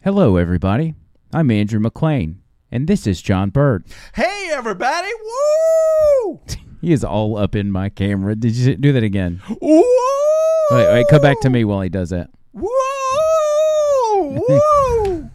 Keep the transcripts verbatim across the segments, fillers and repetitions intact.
Hello, everybody. I'm Andrew McLean, and this is John Bird. Hey, everybody. Woo! He is all up in my camera. Did you do that again? Woo! Wait, wait, come back to me while he does that. Woo! Woo!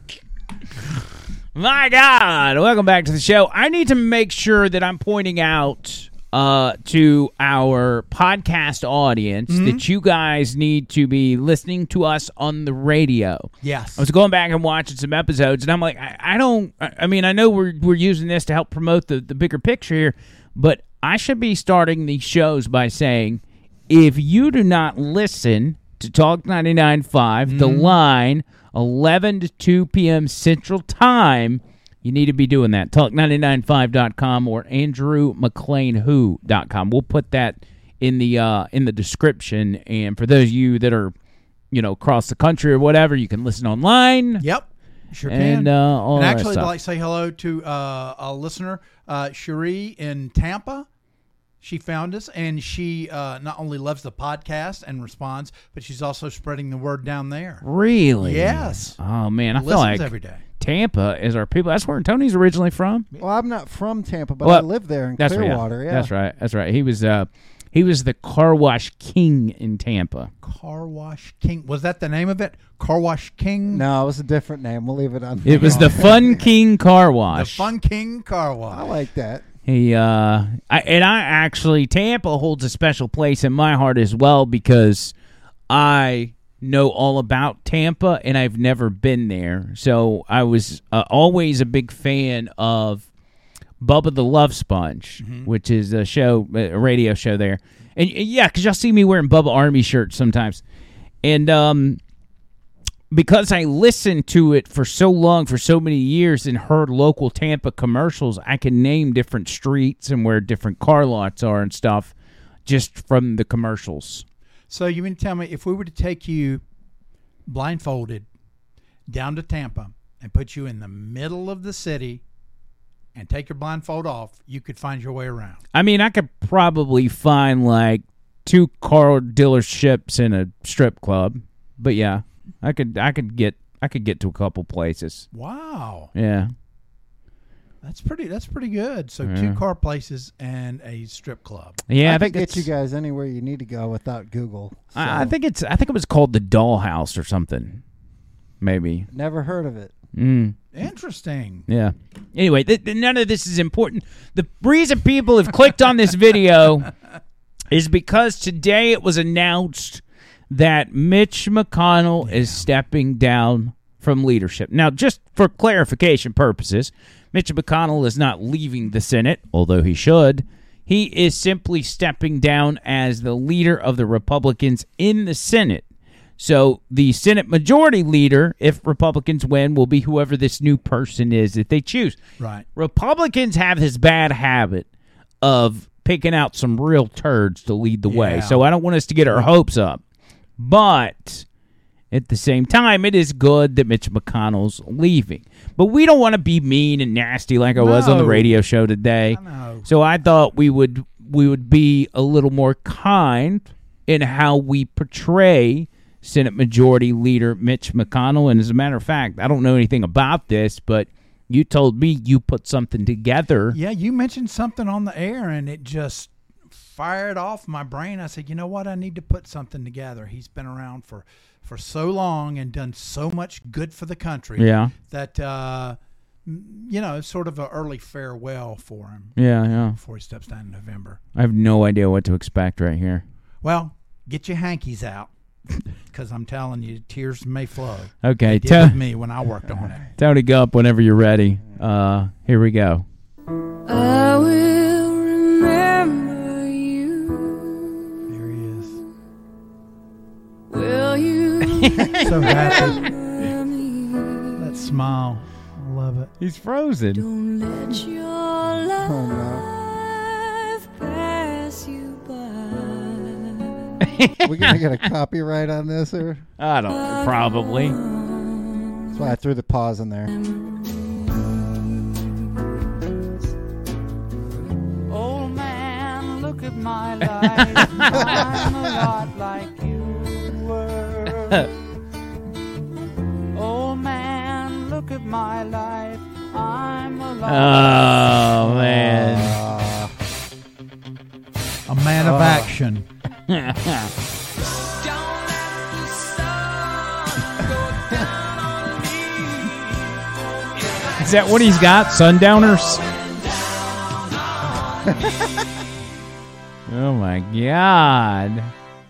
My God, welcome back to the show. I need to make sure that I'm pointing out uh, to our podcast audience mm-hmm. that you guys need to be listening to us on the radio. Yes. I was going back and watching some episodes, and I'm like, I, I don't, I, I mean, I know we're we're using this to help promote the, the bigger picture here, but I should be starting these shows by saying, if you do not listen to Talk ninety-nine point five, mm-hmm. The Line, eleven to two p.m. Central Time, you need to be doing that. talk ninety-nine point five dot com or andrew mclean who dot com. We'll put that in the uh, in the description. And for those of you that are, you know, across the country or whatever, you can listen online. Yep, sure and, can. Uh, all and that actually, stuff. I'd like to say hello to uh, a listener, uh, Cherie in Tampa. She found us, and she uh, not only loves the podcast and responds, but she's also spreading the word down there. Really? Yes. Oh, man. I Listens feel like every day. Tampa is our people. That's where Tony's originally from. Well, I'm not from Tampa, but well, I live there in that's Clearwater. Right, yeah. yeah. That's right. That's right. He was uh, he was the car wash king in Tampa. Car Wash King. Was that the name of it? Car Wash King? No, it was a different name. We'll leave it on. It was the Fun King Car Wash. The Fun King Car Wash. I like that. He uh, I, and I actually Tampa holds a special place in my heart as well because I know all about Tampa and I've never been there. So I was uh, always a big fan of Bubba the Love Sponge, mm-hmm. which is a show, a radio show there. And, and yeah, because y'all see me wearing Bubba Army shirts sometimes, and um. because I listened to it for so long, for so many years, and heard local Tampa commercials, I can name different streets and where different car lots are and stuff just from the commercials. So you mean to tell me if we were to take you blindfolded down to Tampa and put you in the middle of the city and take your blindfold off, you could find your way around? I mean, I could probably find like two car dealerships and a strip club, but yeah. I could, I could get, I could get to a couple places. Wow. Yeah. That's pretty. That's pretty good. So yeah. two car places and a strip club. Yeah, I, I think get it's, you guys anywhere you need to go without Google. So. I, I think it's, I think it was called the Dollhouse or something. Maybe. Never heard of it. Mm. Interesting. Yeah. Anyway, th- th- none of this is important. The reason people have clicked on this video is because today it was announced that Mitch McConnell yeah. is stepping down from leadership. Now, just for clarification purposes, Mitch McConnell is not leaving the Senate, although he should. He is simply stepping down as the leader of the Republicans in the Senate. So the Senate Majority Leader, if Republicans win, will be whoever this new person is that they choose. Right. Republicans have this bad habit of picking out some real turds to lead the yeah. way. So I don't want us to get our hopes up. But at the same time, it is good that Mitch McConnell's leaving. But we don't want to be mean and nasty like I no. was on the radio show today. I know. So I thought we would we would be a little more kind in how we portray Senate Majority Leader Mitch McConnell. And as a matter of fact, I don't know anything about this, but you told me you put something together. Yeah, you mentioned something on the air, and it just fired off my brain. I said, you know what? I need to put something together. He's been around for, for so long and done so much good for the country yeah. that, uh, you know, it's sort of an early farewell for him. Yeah, yeah. Before he steps down in November. I have no idea what to expect right here. Well, get your hankies out because I'm telling you, tears may flow. Okay. They did with me when I worked on it. Tony Gump, whenever you're ready. Uh, here we go. I will remember. Will you so happy. That smile. I love it. He's frozen. Don't let your life Oh, no. pass you by. We're going to get a copyright on this, or? I don't know. Probably. That's why I threw the pause in there. Old man, look at my life. I'm a lot like you were. Old man, my life. I'm a Oh man. Uh, A man of Oh. action. Is that what he's got? Sundowners? Oh my God.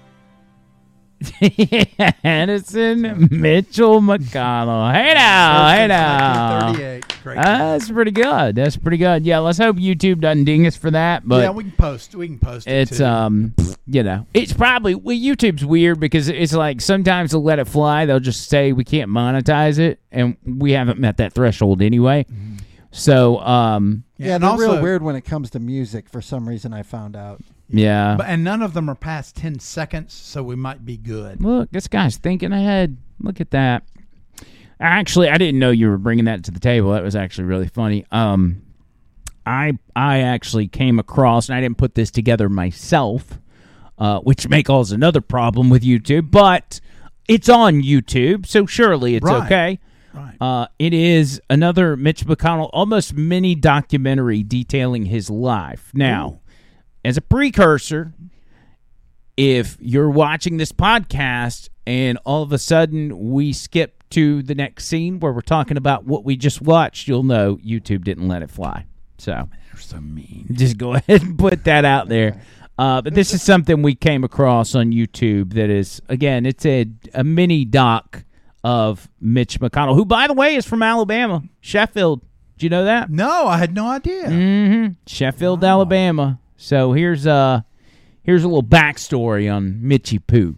Addison Mitchell McConnell. Hey now, hey now. nineteen thirty-eight. Great. That's pretty good. That's pretty good. Yeah, let's hope YouTube doesn't ding us for that. But yeah, we can post. We can post it it's too. um, you know, it's probably well, YouTube's weird because it's like sometimes they'll let it fly. They'll just say we can't monetize it, and we haven't met that threshold anyway. So um, yeah, and they're also, real weird when it comes to music. For some reason, I found out. yeah. But, and none of them are past ten seconds, so we might be good. Look, this guy's thinking ahead. Look at that. Actually, I didn't know you were bringing that to the table. That was actually really funny. Um, I I actually came across, and I didn't put this together myself, uh, which may cause another problem with YouTube, but it's on YouTube, so surely it's Right. okay. Right. Uh, it is another Mitch McConnell, almost mini documentary detailing his life. Now, as a precursor, if you're watching this podcast and all of a sudden we skip to the next scene where we're talking about what we just watched, you'll know YouTube didn't let it fly. So They're so mean. just go ahead and put that out there. Uh, but this is something we came across on YouTube that is, again, it's a, a mini doc of Mitch McConnell, who, by the way, is from Alabama, Sheffield. Did you know that? No, I had no idea. Mm-hmm. Sheffield, Alabama. So here's uh here's a little backstory on Mitchy Poo.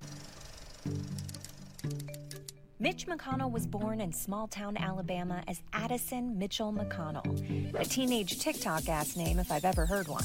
Mitch McConnell was born in small-town Alabama as Addison Mitchell McConnell, a teenage TikTok-ass name if I've ever heard one.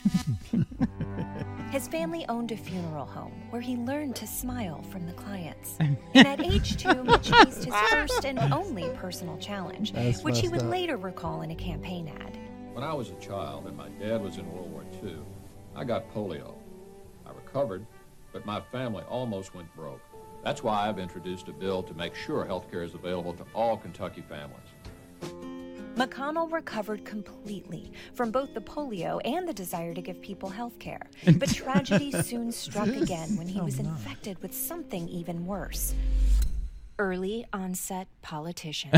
His family owned a funeral home where he learned to smile from the clients. And at age two, Mitch faced his first and only personal challenge, That's which he messed would up. later recall in a campaign ad. When I was a child and my dad was in World War Two, I got polio. I recovered, but my family almost went broke. That's why I've introduced a bill to make sure health care is available to all Kentucky families. McConnell recovered completely from both the polio and the desire to give people health care. But tragedy soon struck again when he was infected with something even worse. Early onset politician.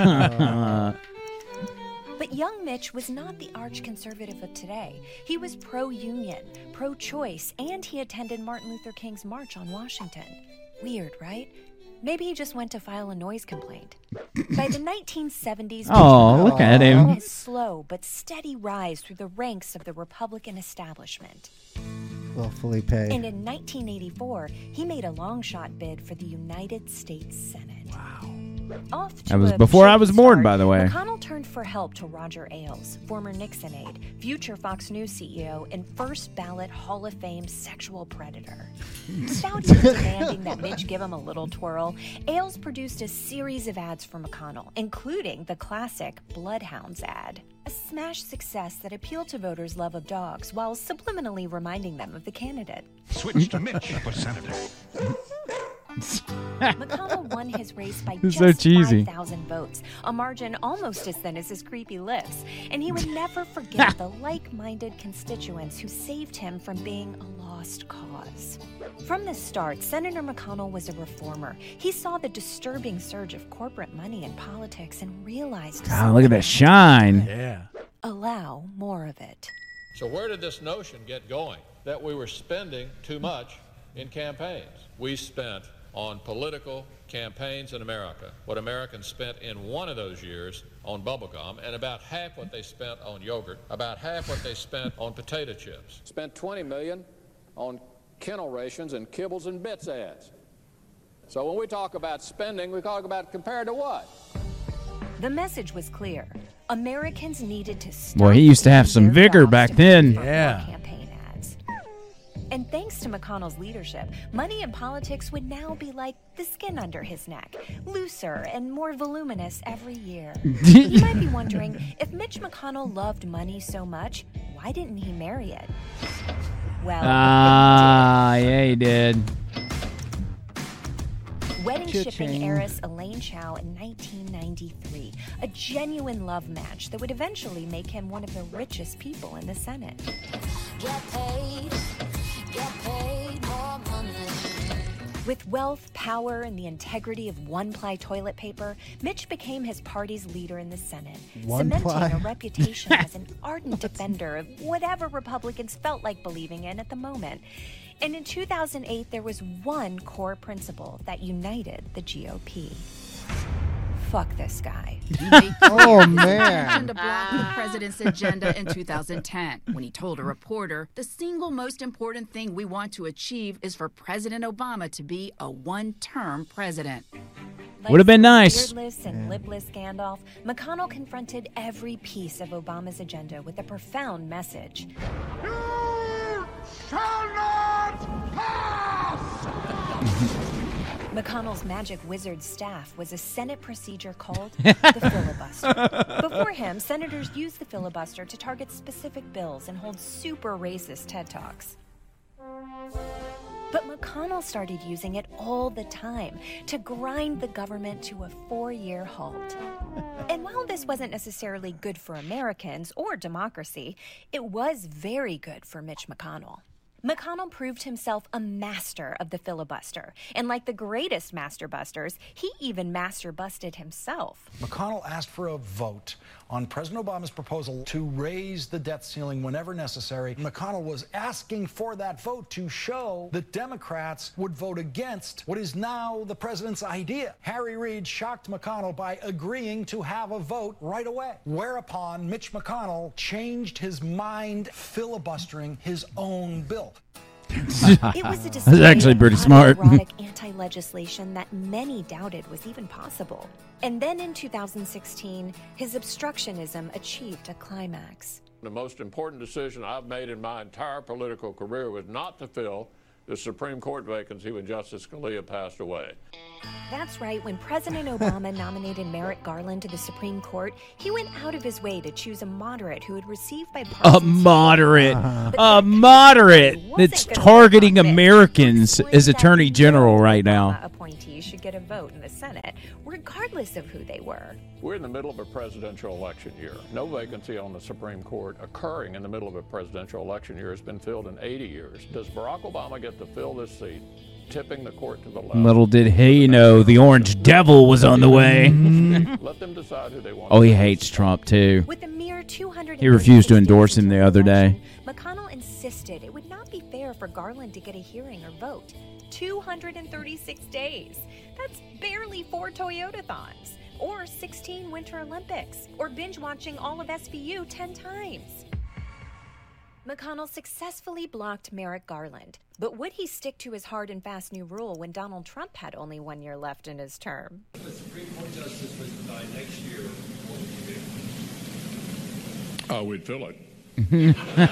But young Mitch was not the arch-conservative of today. He was pro-union, pro-choice, and he attended Martin Luther King's March on Washington. Weird, right? Maybe he just went to file a noise complaint. By the nineteen seventies, Oh, look at him. his slow but steady rise through the ranks of the Republican establishment. Well, Felipe. And in nineteen eighty-four, he made a long-shot bid for the United States Senate. Wow. Off to That was a before I shaky was born, start, by the way. McConnell turned for help to Roger Ailes, former Nixon aide, future Fox News C E O, and first ballot Hall of Fame sexual predator. Without even demanding that Mitch give him a little twirl, Ailes produced a series of ads for McConnell, including the classic Bloodhounds ad. A smash success that appealed to voters' love of dogs while subliminally reminding them of the candidate. Switch to Mitch for senator. McConnell won his race by It's so just cheesy. five thousand votes, a margin almost as thin as his creepy lips, and he would never forget the like-minded constituents who saved him from being a lost cause. From the start, Senator McConnell was a reformer. He saw the disturbing surge of corporate money in politics and realized Oh, look at that shine. Yeah. allow more of it. So where did this notion get going that we were spending too much in campaigns? We spent on political campaigns in America what Americans spent in one of those years on bubblegum, and about half what they spent on yogurt, about half what they spent on potato chips. Spent twenty million dollars on kennel rations and kibbles and bits ads. So when we talk about spending, we talk about compared to what? The message was clear. Americans needed to stop. Boy, he used to have using some their vigor jobs back to pay then. for more Yeah. Campaign ads. And thanks to McConnell's leadership, money in politics would now be like the skin under his neck, looser and more voluminous every year. You might be wondering, if Mitch McConnell loved money so much, why didn't he marry it? Well, Ah, yeah, he did. wedding Cha-ching. shipping heiress Elaine Chao in nineteen ninety-three, a genuine love match that would eventually make him one of the richest people in the Senate. Get paid, get paid more money. With wealth, power, and the integrity of one-ply toilet paper, Mitch became his party's leader in the Senate, cementing One-ply? a reputation as an ardent defender of whatever Republicans felt like believing in at the moment. And in two thousand eight, there was one core principle that united the G O P. Fuck this guy. Oh, intention man. to block the president's agenda in two thousand ten when he told a reporter, the single most important thing we want to achieve is for President Obama to be a one-term president. Would've been nice. Beardless and lipless Gandalf, McConnell confronted every piece of Obama's agenda with a profound message. McConnell's magic wizard staff was a Senate procedure called the filibuster. Before him, senators used the filibuster to target specific bills and hold super racist TED Talks. But McConnell started using it all the time to grind the government to a four-year halt. And while this wasn't necessarily good for Americans or democracy, it was very good for Mitch McConnell. McConnell proved himself a master of the filibuster, and like the greatest master busters, he even master busted himself. McConnell asked for a vote on President Obama's proposal to raise the debt ceiling whenever necessary. McConnell was asking for that vote to show that Democrats would vote against what is now the president's idea. Harry Reid shocked McConnell by agreeing to have a vote right away, whereupon Mitch McConnell changed his mind, filibustering his own bill. It was a display That's actually of pretty smart. autoerotic anti-legislation that many doubted was even possible. And then in two thousand sixteen, his obstructionism achieved a climax. The most important decision I've made in my entire political career was not to fill the Supreme Court vacancy when Justice Scalia passed away. That's right, when President Obama nominated Merrick Garland to the Supreme Court, he went out of his way to choose a moderate who had received A bipartisan moderate. support. But A that moderate wasn't that's gonna targeting work on Mitch, Americans who explained as that Attorney General no right Obama now. appointees should get a vote in the Senate, regardless of who they were. We're in the middle of a presidential election year. No vacancy on the Supreme Court occurring in the middle of a presidential election year has been filled in eighty years. Does Barack Obama get to fill this seat, tipping the court to the left? Little did he know the Orange Devil was on the way. Let them decide who they want. Oh, he hates Trump, too. With a mere two hundred He refused to endorse him the other day. McConnell insisted it would not be fair for Garland to get a hearing or vote. two hundred thirty-six days. That's barely four Toyotathons, or sixteen Winter Olympics, or binge watching all of S V U ten times. McConnell successfully blocked Merrick Garland, but would he stick to his hard and fast new rule when Donald Trump had only one year left in his term? If the Supreme Court justice was denied next year, what would you do? Oh, we'd fill it.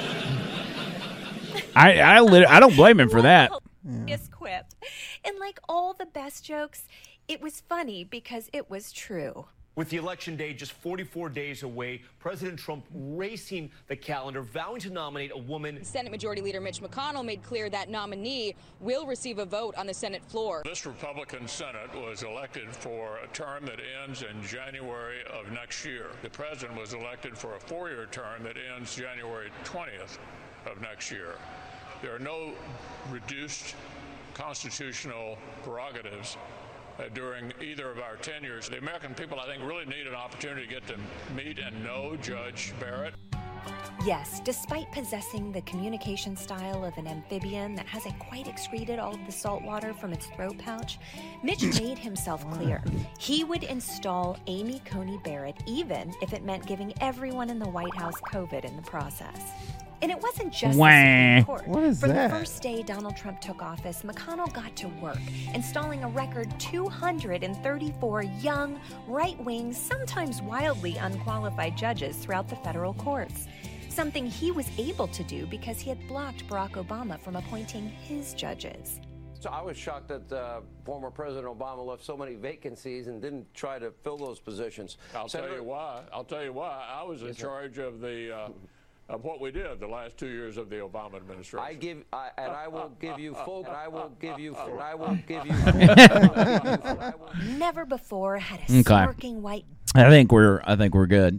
I I, lit- I don't blame him for that. Yes, quip. And like all the best jokes, it was funny because it was true. With the election day just forty-four days away, President Trump racing the calendar, vowing to nominate a woman. Senate Majority Leader Mitch McConnell made clear that nominee will receive a vote on the Senate floor. This Republican Senate was elected for a term that ends in January of next year. The president was elected for a four-year term that ends January twentieth of next year. There are no reduced constitutional prerogatives Uh, during either of our tenures. The American people, I think, really need an opportunity to get to meet and know Judge Barrett. Yes, despite possessing the communication style of an amphibian that hasn't quite excreted all of the salt water from its throat pouch, Mitch made himself clear. He would install Amy Coney Barrett even if it meant giving everyone in the White House COVID in the process. And it wasn't just Wah. the Supreme Court. What is From that? the first day Donald Trump took office, McConnell got to work, installing a record two hundred thirty-four young, right-wing, sometimes wildly unqualified judges throughout the federal courts. Something he was able to do because he had blocked Barack Obama from appointing his judges. So I was shocked that uh, former President Obama left so many vacancies and didn't try to fill those positions. I'll Senator- tell you why. I'll tell you why. I was in Yes, sir. charge of the uh, of what we did the last two years of the Obama administration. I give, I, and I will give you full, and I will give you, full, and I will give you full. Never before had a Okay. smirking white. I think we're I think we're good.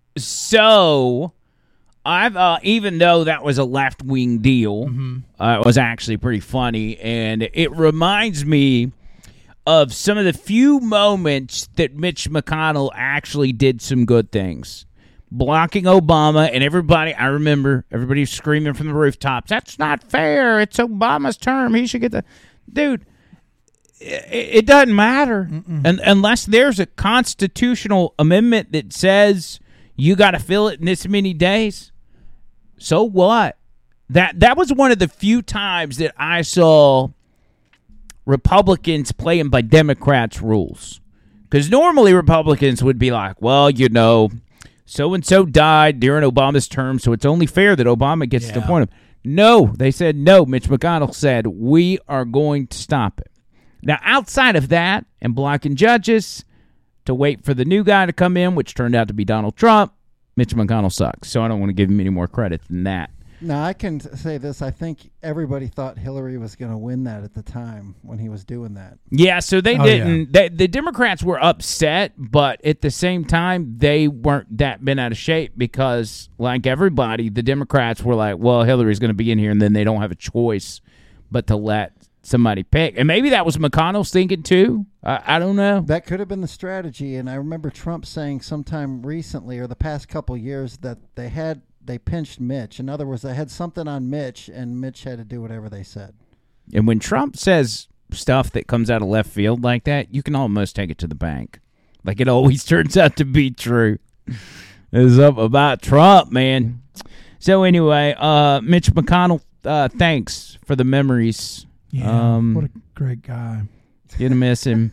So I've uh, even though that was a left wing deal, Mm-hmm. uh, it was actually pretty funny, and it reminds me of some of the few moments that Mitch McConnell actually did some good things. Blocking Obama, and everybody, I remember everybody screaming from the rooftops, that's not fair. It's Obama's term. He should get the... Dude, it, it doesn't matter. And, unless there's a constitutional amendment that says you got to fill it in this many days. So what? That That was one of the few times that I saw Republicans playing by Democrats' rules. Because normally Republicans would be like, well, you know... So-and-so died during Obama's term, so it's only fair that Obama gets Yeah. to appoint him. No, they said no. Mitch McConnell said, we are going to stop it. Now, outside of that, and blocking judges to wait for the new guy to come in, which turned out to be Donald Trump, Mitch McConnell sucks. So I don't want to give him any more credit than that. Now, I can say this. I think everybody thought Hillary was going to win that at the time when he was doing that. Yeah, so they Oh, didn't. They, the Democrats were upset, but at the same time, they weren't that bent out of shape because, like everybody, the Democrats were like, well, Hillary's going to be in here, and then they don't have a choice but to let somebody pick. And maybe that was McConnell's thinking, too. I, I don't know. That could have been the strategy, and I remember Trump saying sometime recently or the past couple years that they had they pinched Mitch. In other words, they had something on Mitch, and Mitch had to do whatever they said. And when Trump says stuff that comes out of left field like that, you can almost take it to the bank. Like it always turns out to be true. It's up about Trump, man. So anyway, uh, Mitch McConnell, uh, thanks for the memories. Yeah, um, what a great guy. Gonna miss him.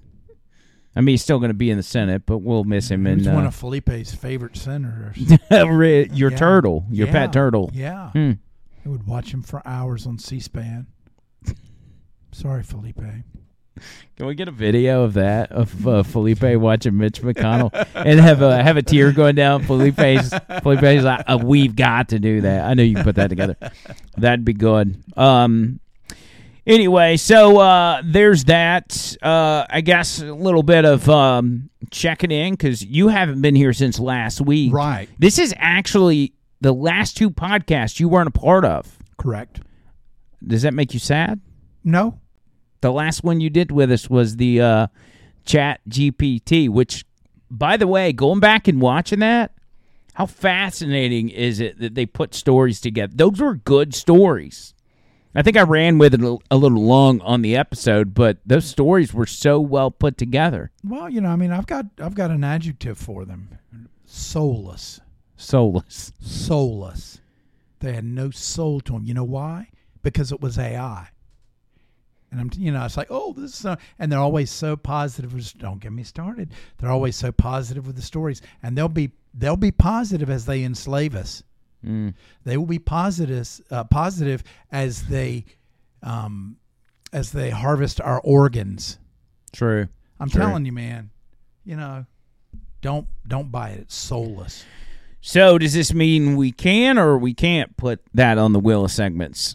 I mean, he's still going to be in the Senate, but we'll miss him. He was in, one uh, of Felipe's favorite senators. your Yeah. turtle, your Yeah. pet turtle. Yeah. Hmm. I would watch him for hours on C-SPAN. Sorry, Felipe. Can we get a video of that of uh, Felipe watching Mitch McConnell and have a have a tear going down Felipe's Felipe's like, uh, we've got to do that. I know you can put that together. That'd be good. Um. Anyway, so uh, there's that. Uh, I guess a little bit of um, checking in because you haven't been here since last week. Right. This is actually the last two podcasts you weren't a part of. Correct. Does that make you sad? No. The last one you did with us was the uh, Chat G P T, which, by the way, going back and watching that, how fascinating is it that they put stories together? Those were good stories. I think I ran with it a, a little long on the episode, but those stories were so well put together. Well, you know, I mean, I've got I've got an adjective for them. Soulless. Soulless. Soulless. They had no soul to them. You know why? Because it was A I. And I'm, you know, it's like, oh, this is, so, and they're always so positive. With, don't get me started. They're always so positive with the stories, and they'll be they'll be positive as they enslave us. Mm. They will be positive, uh, positive as they, um, as they harvest our organs. True. I'm True. telling you, man. You know, don't don't buy it. It's soulless. So does this mean we can or we can't put that on the wheel of segments?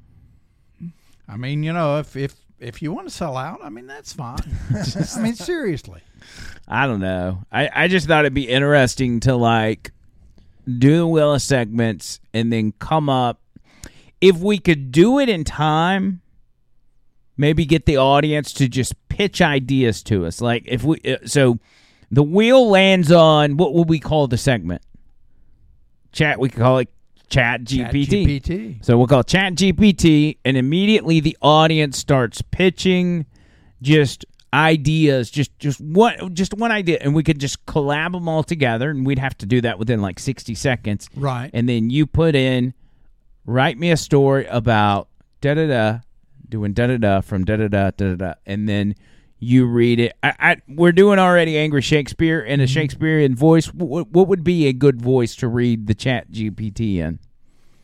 I mean, you know, if if if you want to sell out, I mean, that's fine. I mean, seriously. I don't know. I, I just thought it'd be interesting to, like, do the wheel of segments and then come up. If we could do it in time, maybe get the audience to just pitch ideas to us. Like, if we, so the wheel lands on, what would we call the segment? Chat, we could call it Chat G P T. Chat G P T. So we'll call it Chat G P T, and immediately the audience starts pitching just ideas, just just one just one idea, and we could just collab them all together, and we'd have to do that within like sixty seconds. Right. And then you put in, write me a story about da-da-da, doing da-da-da from da-da-da, da-da-da, and then you read it. I, I We're doing already Angry Shakespeare in a Shakespearean voice. What, what would be a good voice to read the Chat G P T in?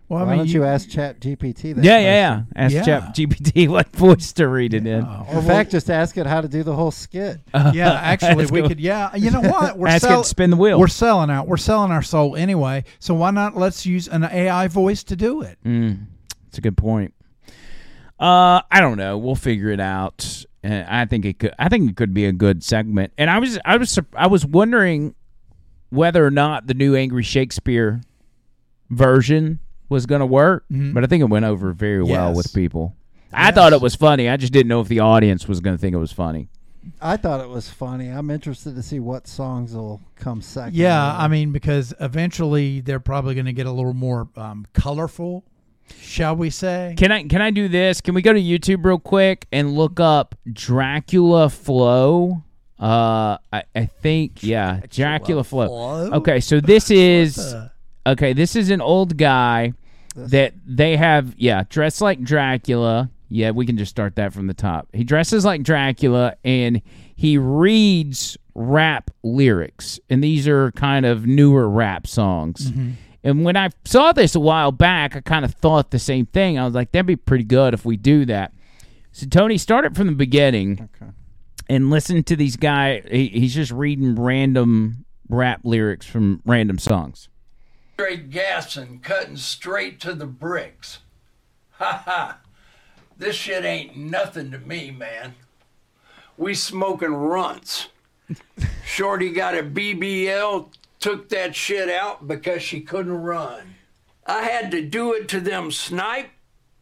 Well, I Why mean, don't you- you, ask Chat G P T that Yeah, yeah, yeah. question? Ask Yeah. Chat G P T what voice to read it in. In fact, just ask it how to do the whole skit. Yeah, actually, Ask we it- could. Yeah, you know what? We're Ask it sell- to spin the wheel. We're selling out. We're selling our soul anyway. So why not? Let's use an A I voice to do it. Mm, that's a good point. Uh, I don't know. We'll figure it out. Uh, I think it could. I think it could be a good segment. And I was, I was, sur- I was wondering whether or not the new Angry Shakespeare version was going to work. Mhm. But I think it went over very well Yes. with people. I Yes. thought it was funny. I just didn't know if the audience was going to think it was funny. I thought it was funny. I'm interested to see what songs will come second. Yeah, I mean, because eventually they're probably going to get a little more um, colorful, shall we say? Can I can I do this? Can we go to YouTube real quick and look up Dracula Flow? Uh, I, I think yeah, Dracula Flow. Flow? Okay, so this is the- okay. This is an old guy that they have yeah dressed like Dracula. Yeah, we can just start that from the top. He dresses like Dracula and he reads rap lyrics, and these are kind of newer rap songs. Mhm. And when I saw this a while back, I kind of thought the same thing. I was like, that'd be pretty good if we do that. So, Tony, start it from the beginning Okay. and listen to these guys. He, he's just reading random rap lyrics from random songs. Straight gas and cutting straight to the bricks. Ha ha. This shit ain't nothing to me, man. We smoking runts. Shorty got a B B L, took that shit out because she couldn't run. I had to do it to them snipe.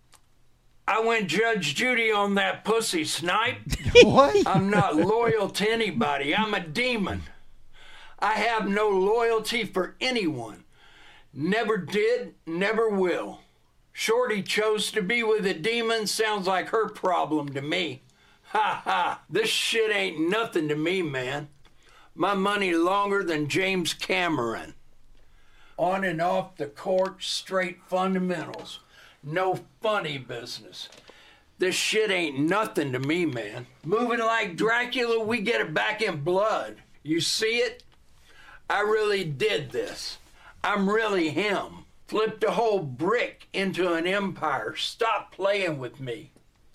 I went Judge Judy on that pussy snipe. What? I'm not loyal to anybody. I'm a demon. I have no loyalty for anyone. Never did, never will. Shorty chose to be with a demon. Sounds like her problem to me. Ha ha. This shit ain't nothing to me, man. My money longer than James Cameron. On and off the court, straight fundamentals. No funny business. This shit ain't nothing to me, man. Moving like Dracula, we get it back in blood. You see it? I really did this. I'm really him. Flipped a whole brick into an empire. Stop playing with me.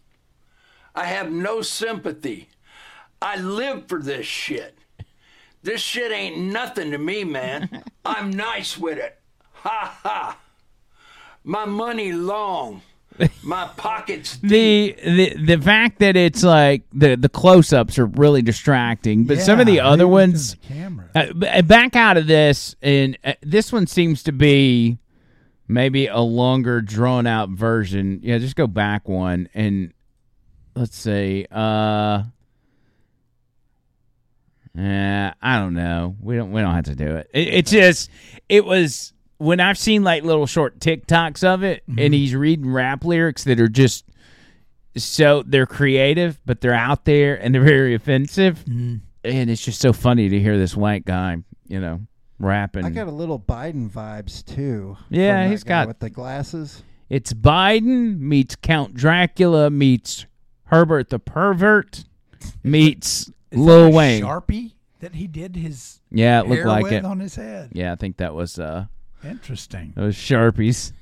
I have no sympathy. I live for this shit. This shit ain't nothing to me, man. I'm nice with it. Ha ha. My money long. My pockets The, the the fact that it's like the, the close-ups are really distracting, but some of the Yeah, other maybe ones, the camera. uh, b- back out of this, and uh, this one seems to be maybe a longer, drawn-out version. Yeah, just go back one, and let's see. Uh, eh, I don't know. We don't. We don't have to do it. it it's just. It was when I've seen like little short TikToks of it, Mm-hmm. and he's reading rap lyrics that are just so they're creative, but they're out there and they're very offensive, Mm-hmm. and it's just so funny to hear this white guy, you know, rapping. I got a little Biden vibes too. Yeah, from that he's guy got- with the glasses. It's Biden meets Count Dracula meets Herbert the Pervert meets Is Lil that a Wayne. Sharpie that he did his Yeah, it looked hair like with it on his head. Yeah, I think that was uh Interesting. those Sharpies.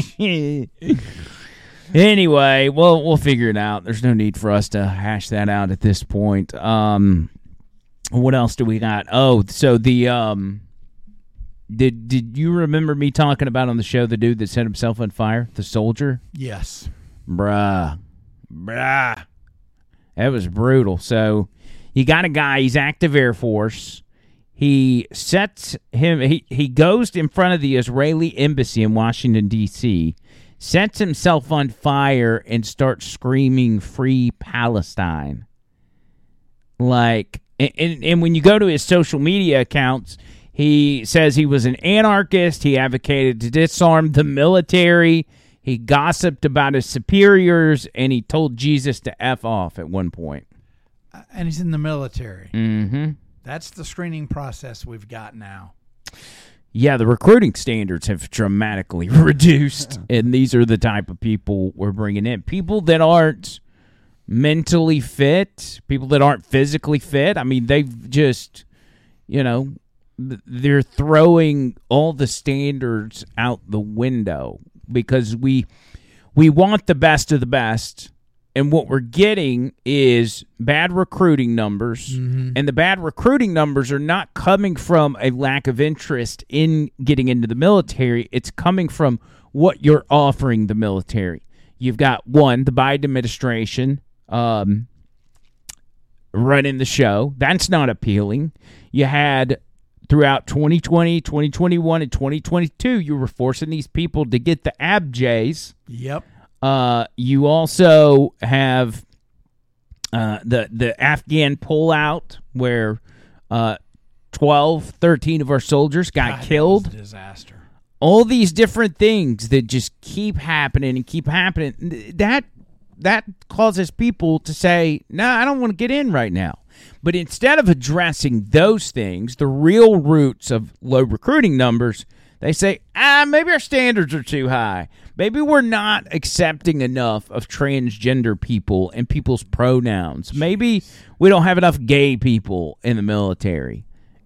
Anyway, well, we'll figure it out. There's no need for us to hash that out at this point. Um, what else do we got? Oh, so the um, did did you remember me talking about on the show the dude that set himself on fire, the soldier? Yes. Bruh, bruh, that was brutal. So you got a guy. He's active Air Force. He sets him. He he goes in front of the Israeli embassy in Washington D C, sets himself on fire, and starts screaming "Free Palestine!" Like, and, and, and when you go to his social media accounts, he says he was an anarchist. He advocated to disarm the military. He gossiped about his superiors, and he told Jesus to F off at one point. Uh, and he's in the military. Mm-hmm. That's the screening process we've got now. Yeah, the recruiting standards have dramatically reduced, and these are the type of people we're bringing in. People that aren't mentally fit, people that aren't physically fit. I mean, they've just, you know, th- they're throwing all the standards out the window. because we we want the best of the best, and what we're getting is bad recruiting numbers, Mm-hmm. and the bad recruiting numbers are not coming from a lack of interest in getting into the military. It's coming from what you're offering the military. You've got, one, the Biden administration um, running the show. That's not appealing. You had, throughout twenty twenty, twenty twenty-one, and twenty twenty-two, you were forcing these people to get the A B Js. Yep. Uh, you also have uh, the the Afghan pullout, where uh, twelve, thirteen of our soldiers got God, that killed. was a disaster. All these different things that just keep happening and keep happening. That that causes people to say, "No, nah, I don't want to get in right now." But instead of addressing those things, the real roots of low recruiting numbers, they say, ah, maybe our standards are too high. Maybe we're not accepting enough of transgender people and people's pronouns. Maybe we don't have enough gay people in the military.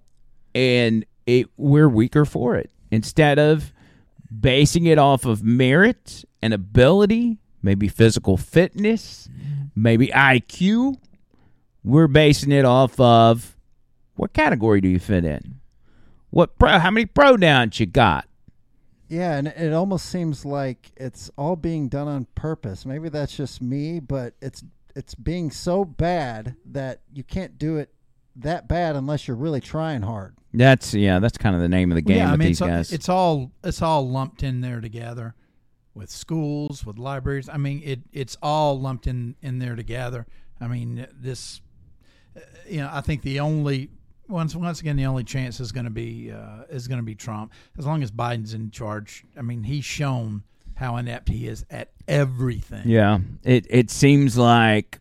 And it, we're weaker for it. Instead of basing it off of merit and ability, maybe physical fitness, maybe I Q, we're basing it off of what category do you fit in? What pro, how many pronouns you got? Yeah, and it almost seems like it's all being done on purpose. Maybe that's just me, but it's it's being so bad that you can't do it that bad unless you're really trying hard. That's yeah, that's kind of the name of the game yeah, I with mean, these it's, guys. It's all it's all lumped in there together, with schools, with libraries. I mean, it it's all lumped in in there together. I mean, this, you know, I think the only once once again the only chance is going to be uh, is going to be Trump. As long as Biden's in charge, I mean, he's shown how inept he is at everything. Yeah, it it seems like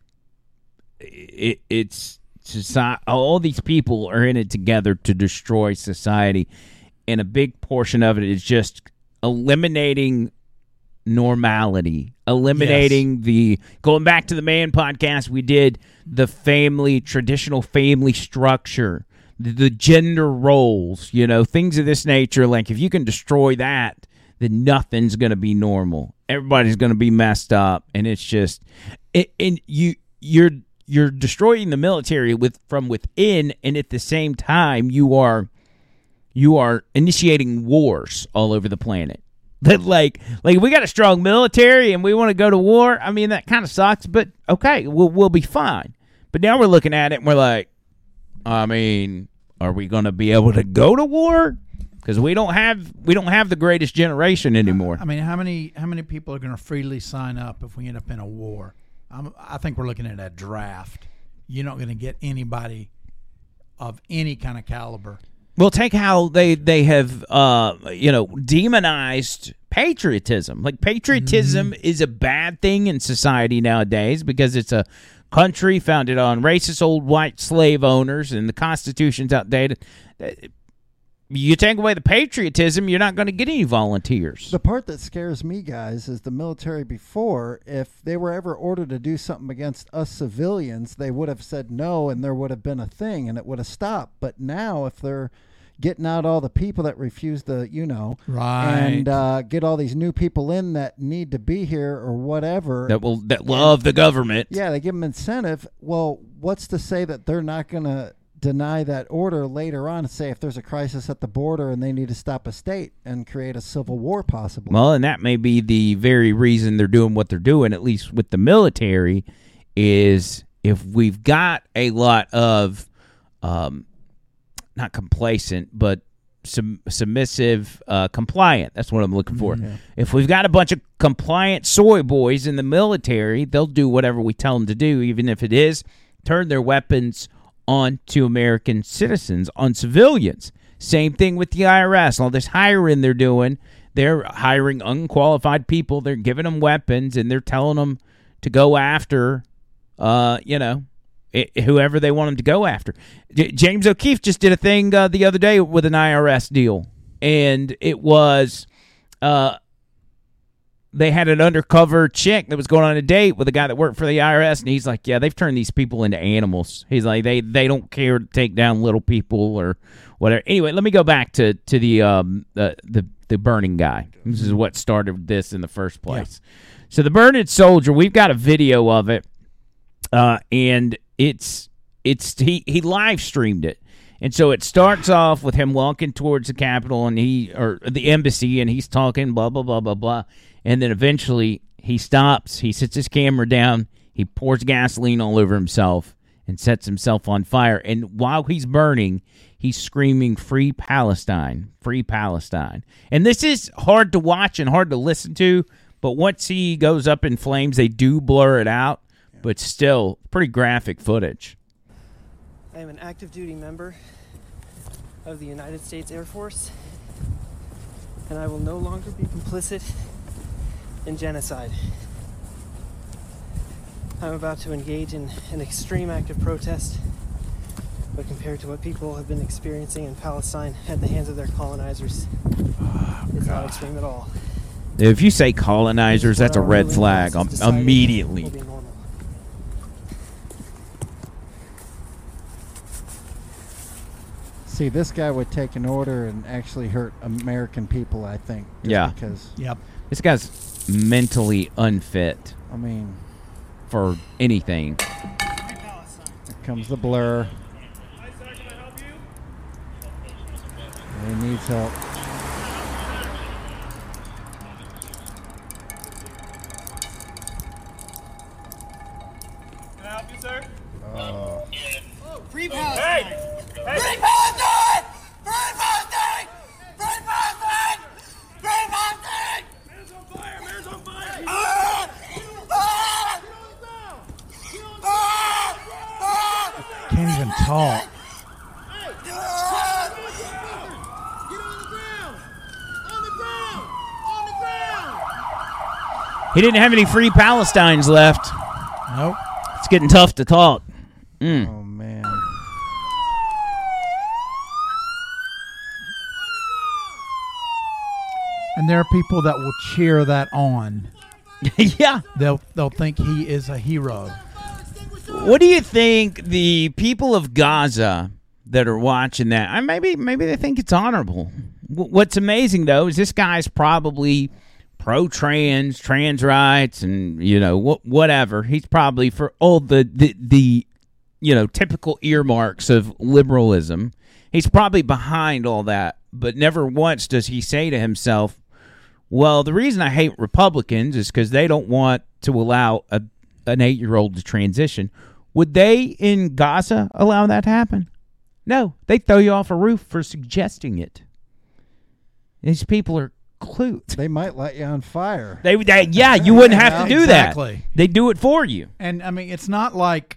it it's society. All these people are in it together to destroy society, and a big portion of it is just eliminating normality, eliminating yes. the going back to the Man podcast we did, the family, traditional family structure, the, the gender roles, you know, things of this nature. Like, if you can destroy that, then nothing's going to be normal. Everybody's going to be messed up, and it's just it, and you you're you're destroying the military with from within, and at the same time you are you are initiating wars all over the planet. That like like we got a strong military and we want to go to war. I mean, that kind of sucks, but okay, we'll we'll be fine. But now we're looking at it and we're like, I mean, are we going to be able to go to war? Because we don't have we don't have the greatest generation anymore. I mean, how many how many people are going to freely sign up if we end up in a war? I'm, I think we're looking at a draft. You're not going to get anybody of any kind of caliber. Well, take how they they have uh, you know demonized patriotism. Like, patriotism mm-hmm. is a bad thing in society nowadays because it's a country founded on racist old white slave owners and the Constitution's outdated. You take away the patriotism, you're not going to get any volunteers. The part that scares me, guys, is the military before. If they were ever ordered to do something against us civilians, they would have said no, and there would have been a thing, and it would have stopped. But now, if they're getting out all the people that refuse to, you know, right, and uh, get all these new people in that need to be here or whatever. That will that love and, the government. Yeah, they give them incentive. Well, what's to say that they're not going to deny that order later on and say if there's a crisis at the border and they need to stop a state and create a civil war possibly? Well, and that may be the very reason they're doing what they're doing, at least with the military, is if we've got a lot of, um, not complacent, but sub- submissive, uh, compliant. That's what I'm looking for. Yeah. If we've got a bunch of compliant soy boys in the military, they'll do whatever we tell them to do, even if it is turn their weapons on to American citizens, on civilians. Same thing with the I R S. All this hiring they're doing, they're hiring unqualified people. They're giving them weapons, and they're telling them to go after, uh, you know, it, whoever they want them to go after. J- James O'Keefe just did a thing uh, the other day with an I R S deal, and it was uh, they had an undercover chick that was going on a date with a guy that worked for the I R S, and he's like, yeah, they've turned these people into animals. He's like, they they don't care to take down little people or whatever. Anyway, let me go back to to the um the the, the burning guy. This is what started this in the first place. Yeah. So the burning soldier, we've got a video of it, uh, and it's it's he he live streamed it. And so it starts off with him walking towards the Capitol and he or the embassy, and he's talking blah blah blah blah blah, and then eventually he stops. He sits his camera down. He pours gasoline all over himself and sets himself on fire. And while he's burning, he's screaming, "Free Palestine, free Palestine!" And this is hard to watch and hard to listen to. But once he goes up in flames, they do blur it out. But still, pretty graphic footage. I am an active duty member of the United States Air Force, and I will no longer be complicit in genocide. I'm about to engage in an extreme act of protest, but compared to what people have been experiencing in Palestine at the hands of their colonizers, oh, it's not extreme at all. If you say colonizers, that's a red flag um, immediately. See, this guy would take an order and actually hurt American people, I think. Yeah. Because yep. This guy's mentally unfit. I mean, for anything. Here comes the blur. He needs help. Can I help you, sir? Oh. Free Palestine! Hey! Hey. Free Palestine! Free Palestine! Free Palestine! Free Palestine! Man's on fire! Man's on fire! Ah! Ah! Ah! Can't even talk. He didn't have any free Palestines left. Nope. It's getting tough to talk. Mm. Oh, man. And there are people that will cheer that on. Yeah. They'll they'll think he is a hero. What do you think the people of Gaza that are watching that, I maybe maybe they think it's honorable. W- what's amazing, though, is this guy's probably pro-trans, trans rights, and, you know, wh- whatever. He's probably for all the, the, the, you know, typical earmarks of liberalism. He's probably behind all that, but never once does he say to himself, well, the reason I hate Republicans is because they don't want to allow a, an eight-year-old to transition. Would they in Gaza allow that to happen? No, they throw you off a roof for suggesting it. These people are clued. They might light you on fire. They, they yeah, you wouldn't have to do exactly. that. They do it for you. And I mean, it's not like,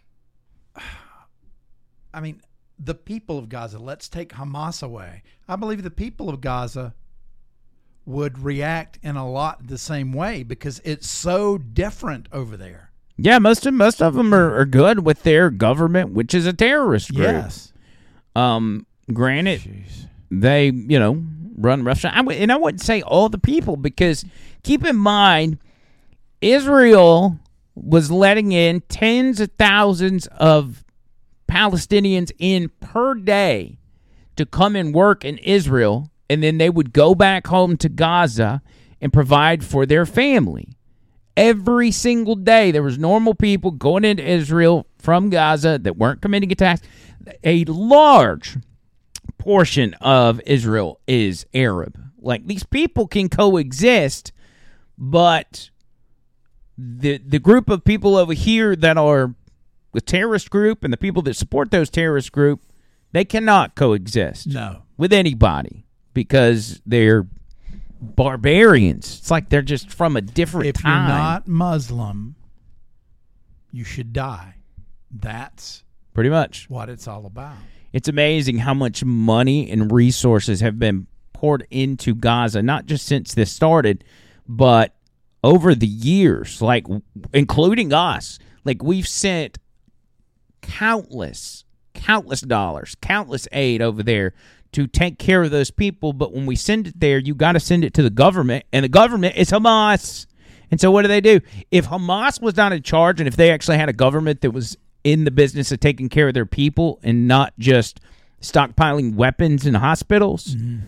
I mean, the people of Gaza, let's take Hamas away. I believe the people of Gaza would react in a lot the same way because it's so different over there. Yeah, most of most of them are, are good with their government, which is a terrorist group. Yes. Um, granted, Jeez. they, you know, run roughshod. I w- and I wouldn't say all the people, because keep in mind, Israel was letting in tens of thousands of Palestinians in per day to come and work in Israel, and then they would go back home to Gaza and provide for their family. Every single day, there was normal people going into Israel from Gaza that weren't committing attacks. A large portion of Israel is Arab. Like, these people can coexist, but the the group of people over here that are the terrorist group and the people that support those terrorist group, they cannot coexist no. with anybody because they're barbarians. It's like they're just from a different if time. If you're not Muslim, you should die. That's pretty much what it's all about. It's amazing how much money and resources have been poured into Gaza, not just since this started, but over the years, like including us. Like, we've sent countless, countless dollars, countless aid over there to take care of those people. But when we send it there, you got to send it to the government, and the government is Hamas. And so what do they do? If Hamas was not in charge, and if they actually had a government that was in the business of taking care of their people and not just stockpiling weapons in hospitals, mm-hmm.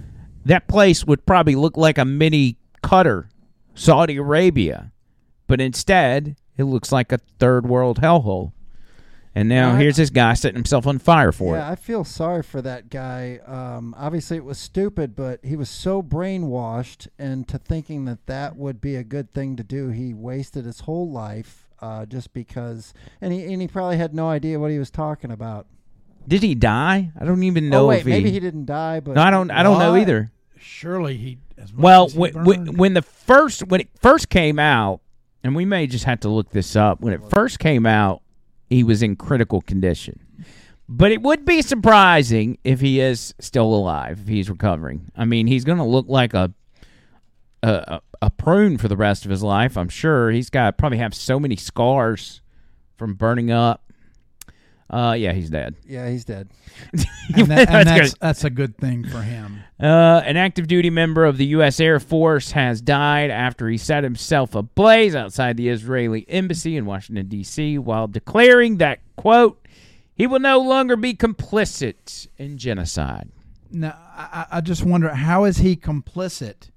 that place would probably look like a mini Qatar, Saudi Arabia. But instead, it looks like a third world hellhole. And now I- here's this guy setting himself on fire for Yeah, it. I feel sorry for that guy. Um, obviously, it was stupid, but he was so brainwashed into thinking that that would be a good thing to do. He wasted his whole life uh, just because, and he and he probably had no idea what he was talking about. Did he die? I don't even know oh wait, if he... maybe he didn't die, but No, I don't I don't know What? either. Surely he. As much Well, as he when, burned. when, when the first when it first came out, and we may just have to look this up. When it first came out, he was in critical condition. But it would be surprising if he is still alive, if he's recovering. I mean, he's going to look like a, a a a prune for the rest of his life, I'm sure. He's got probably have so many scars from burning up. Uh, yeah, he's dead. Yeah, he's dead. and, that, and that's, good. that's a good thing for him. Uh, an active duty member of the U S Air Force has died after he set himself ablaze outside the Israeli embassy in Washington, D C, while declaring that, quote, he will no longer be complicit in genocide. Now, I, I just wonder, how is he complicit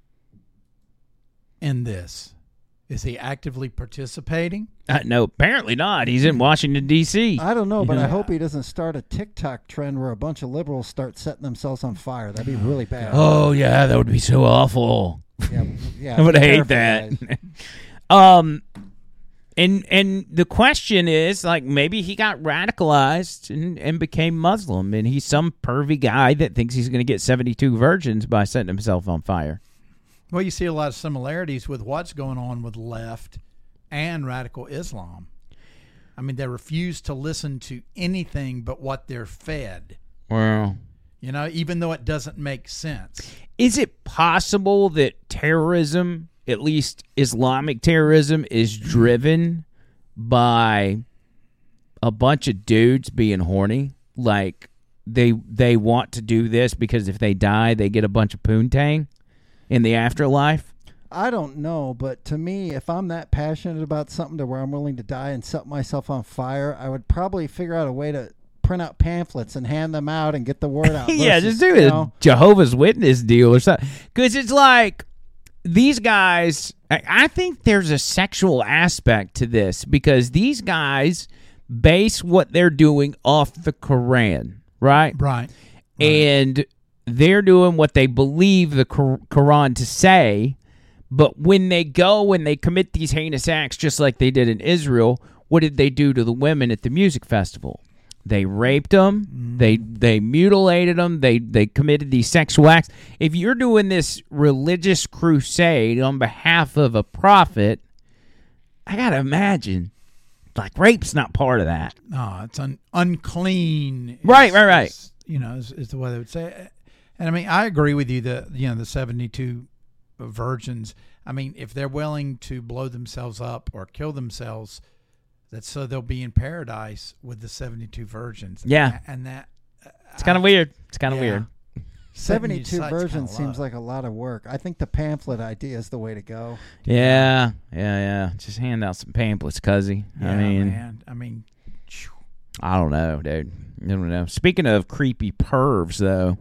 in this? Is he actively participating? Uh, no, apparently not. He's in Washington, D C. I don't know, but Yeah. I hope he doesn't start a TikTok trend where a bunch of liberals start setting themselves on fire. That'd be really bad. Oh, yeah, that would be so awful. Yeah, yeah, I would be hate careful, that. um, and and the question is, like, maybe he got radicalized and, and became Muslim, and he's some pervy guy that thinks he's going to get seventy-two virgins by setting himself on fire. Well, you see a lot of similarities with what's going on with left and radical Islam. I mean, they refuse to listen to anything but what they're fed. Well, You know, even though it doesn't make sense. is it possible that terrorism, at least Islamic terrorism, is driven by a bunch of dudes being horny? Like, they they want to do this because if they die, they get a bunch of poontang in the afterlife? I don't know, but to me, if I'm that passionate about something to where I'm willing to die and set myself on fire, I would probably figure out a way to print out pamphlets and hand them out and get the word out. Yeah, versus, just do you a know, Jehovah's Witness deal or something. Because it's like these guys, I, I think there's a sexual aspect to this because these guys base what they're doing off the Quran, right? Right. And they're doing what they believe the Qur- Quran to say. But when they go and they commit these heinous acts, just like they did in Israel, what did they do to the women at the music festival? They raped them. Mm. They they mutilated them. They they committed these sexual acts. If you're doing this religious crusade on behalf of a prophet, I gotta imagine, like, rape's not part of that. No, it's un- unclean. Right, is, right, right. Is, you know, is, is the way they would say it. And I mean, I agree with you that, you know, the seventy-two virgins, I mean, if they're willing to blow themselves up or kill themselves, that's so they'll be in paradise with the seventy-two virgins. Yeah. And that. Uh, It's kind of weird. It's kind of yeah. weird. seventy-two Sites versions kinda seems low. like a lot of work. I think the pamphlet idea is the way to go. Yeah, yeah, yeah. Just hand out some pamphlets, cuzzy. Yeah, I mean, man. I mean, I don't know, dude. I don't know. Speaking of creepy pervs, though,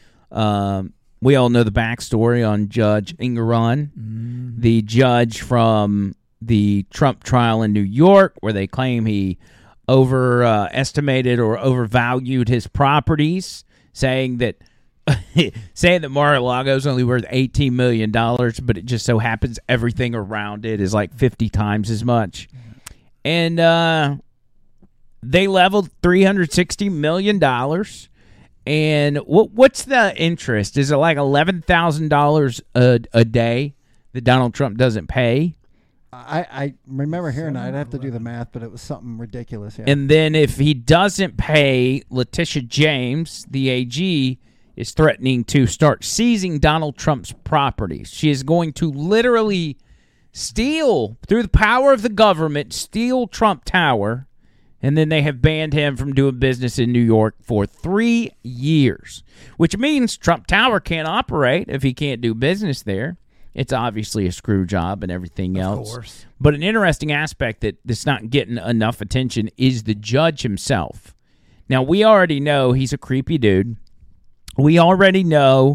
um, we all know the backstory on Judge Engoron, mm. the judge from the Trump trial in New York, where they claim he overestimated uh, or overvalued his properties, saying that saying that Mar-a-Lago is only worth eighteen million dollars, but it just so happens everything around it is like fifty times as much. And uh, they leveled three hundred sixty million dollars. And what what's the interest? Is it like eleven thousand dollars a a day that Donald Trump doesn't pay? I, I remember hearing that. I'd have to do the math, but it was something ridiculous. Yeah. And then if he doesn't pay, Letitia James, the A G, is threatening to start seizing Donald Trump's properties. She is going to literally steal, through the power of the government, steal Trump Tower. And then they have banned him from doing business in New York for three years, which means Trump Tower can't operate if he can't do business there. It's obviously a screw job and everything Of else. course. But an interesting aspect that that's not getting enough attention is the judge himself. Now, we already know he's a creepy dude. We already know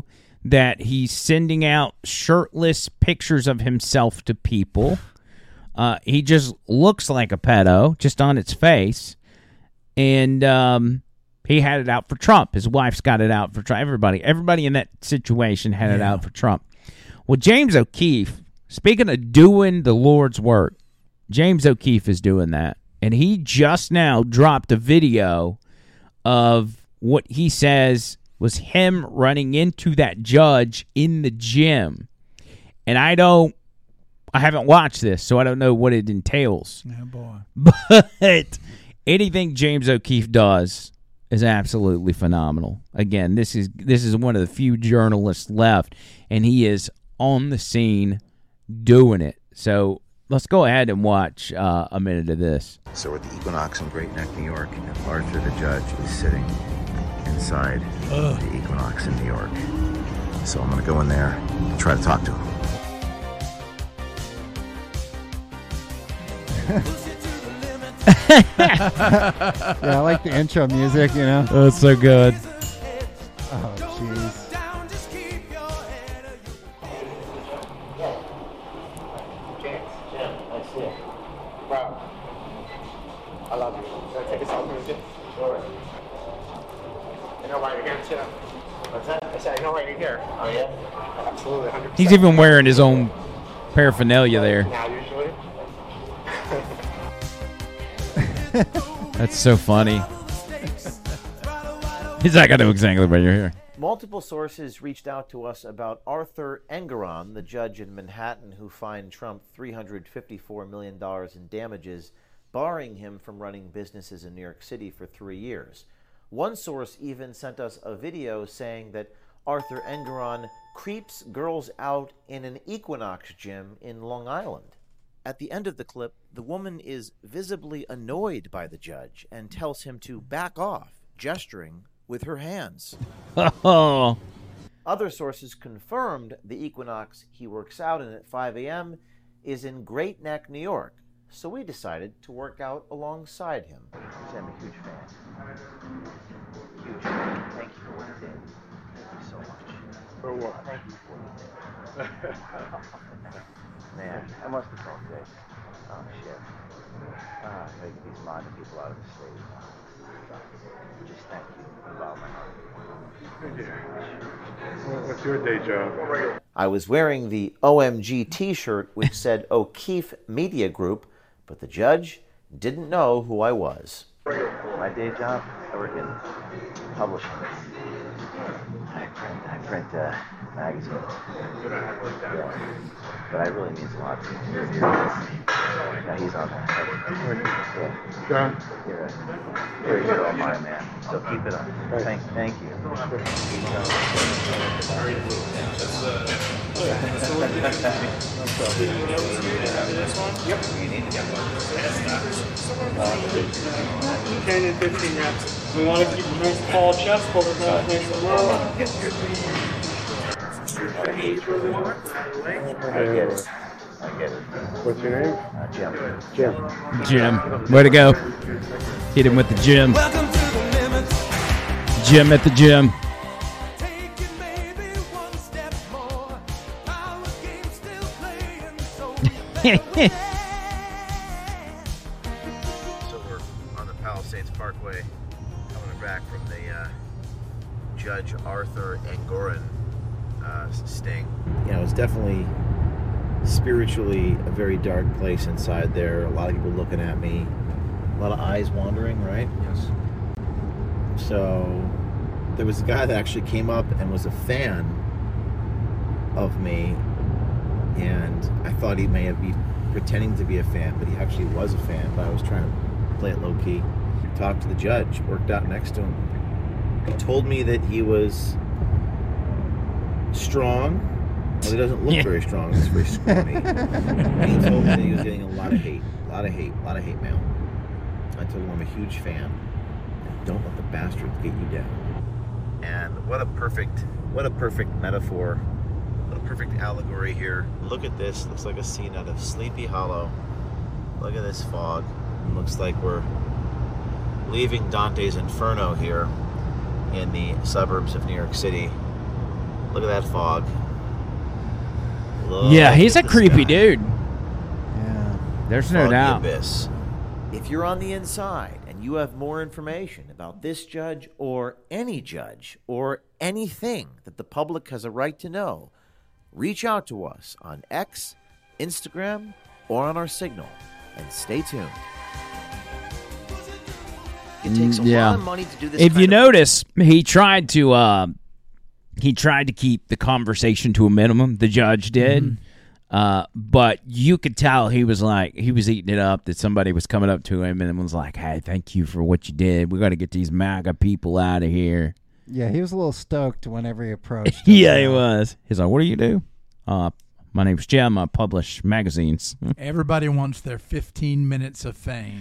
that he's sending out shirtless pictures of himself to people. Uh, he just looks like a pedo, just on its face. And um, he had it out for Trump. His wife's got it out for Trump. Everybody, everybody in that situation had it Yeah. out for Trump. Well, James O'Keefe, speaking of doing the Lord's work, James O'Keefe is doing that. And he just now dropped a video of what he says was him running into that judge in the gym. And I don't, I haven't watched this, so I don't know what it entails. Oh, boy. But anything James O'Keefe does is absolutely phenomenal. Again, this is this is one of the few journalists left, and he is on the scene doing it. So let's go ahead and watch uh, a minute of this. So we're at the Equinox in Great Neck, New York, and Arthur the judge is sitting inside Ugh. the Equinox in New York. So I'm going to go in there and try to talk to him. Yeah, I like the intro music, you know. Oh, it's so good. Oh, jeez. James, Jim, nice to see you. Bro, I love you. Can I take a selfie with you? Sure. I know why you're here, too. What's that? I said, I know why you're here. Oh, yeah? Absolutely, one hundred percent. He's even wearing his own paraphernalia there. Now, usually. That's so funny. He's not going to know exactly why you're here. Multiple sources reached out to us about Arthur Engoron, the judge in Manhattan who fined Trump three hundred fifty-four million dollars in damages, barring him from running businesses in New York City for three years. One source even sent us a video saying that Arthur Engoron creeps girls out in an Equinox gym in Long Island. At the end of the clip, the woman is visibly annoyed by the judge and tells him to back off, gesturing with her hands. Oh. Other sources confirmed the Equinox he works out in at five a.m. is in Great Neck, New York, so we decided to work out alongside him. I'm a huge fan. Huge fan. Thank you for what you did. Thank you so much. For what? Man, I must have felt good. Oh, shit. Ah, making these modern people out of the state. Just thank you from the bottom of my heart. What's your day job? I was wearing the O M G t-shirt which said O'Keefe Media Group, but the judge didn't know who I was. My day job, I work in publishing. I print, I print uh, magazines. Yeah. But I really means a lot to me. Yeah, he's on that. Yeah. John? You're a, you're a hero of mine, man. So keep it up. Thank, thank you. ten and fifteen reps. We want to keep a nice tall chest, but we're not nice and low. I get it. I get it. What's your name? Uh, Jim. Jim. Jim. Way to go. Hit him with the gym. Jim at the gym. So we're on the Palisades Parkway, coming back from the uh, Judge Arthur Engoron uh, sting. You know, it's definitely spiritually a very dark place inside there. A lot of people looking at me, a lot of eyes wandering, right? Yes. So there was a guy that actually came up and was a fan of me, and I thought he may have been pretending to be a fan, but he actually was a fan, but I was trying to play it low-key. Talked to the judge, worked out next to him. He told me that he was strong. Well, he doesn't look Yeah. very strong. He's very scrawny. And he told me that he was getting a lot of hate, a lot of hate, a lot of hate mail. I told him I'm a huge fan. And don't let the bastards get you down. And what a perfect, what a perfect metaphor. What a perfect allegory here. Look at this. Looks like a scene out of Sleepy Hollow. Look at this fog. It looks like we're leaving Dante's Inferno here in the suburbs of New York City. Look at that fog. Look yeah, he's a at the creepy sky. dude. Yeah. There's no Foggy doubt. abyss. If you're on the inside and you have more information about this judge or any judge or anything that the public has a right to know, reach out to us on X, Instagram, or on our Signal, and stay tuned. It takes a yeah. lot of money to do this. If kind you of- notice, he tried to uh, he tried to keep the conversation to a minimum. The judge did, Mhm. uh, but you could tell he was like he was eating it up. That somebody was coming up to him and was like, "Hey, thank you for what you did. We got to get these MAGA people out of here." Yeah, he was a little stoked whenever he approached. him. Yeah, he was. He's like, "What do you do?" Uh, my name's Jim. I publish magazines. Everybody wants their fifteen minutes of fame.